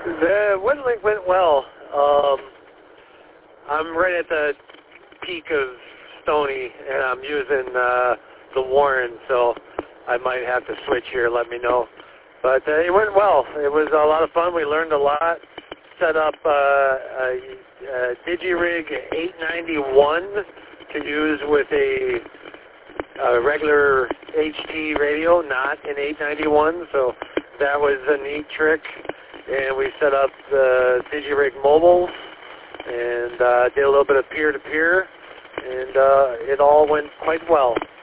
The WinLink went well. I'm right at the peak of Stony, and I'm using the Warren, so I might have to switch here. Let me know. But it went well. It was a lot of fun. We learned a lot. Set up a DigiRig 891 to use with a regular HT radio, not an 891. So that was a neat trick. And we set up the DigiRig mobiles and did a little bit of peer-to-peer, and it all went quite well.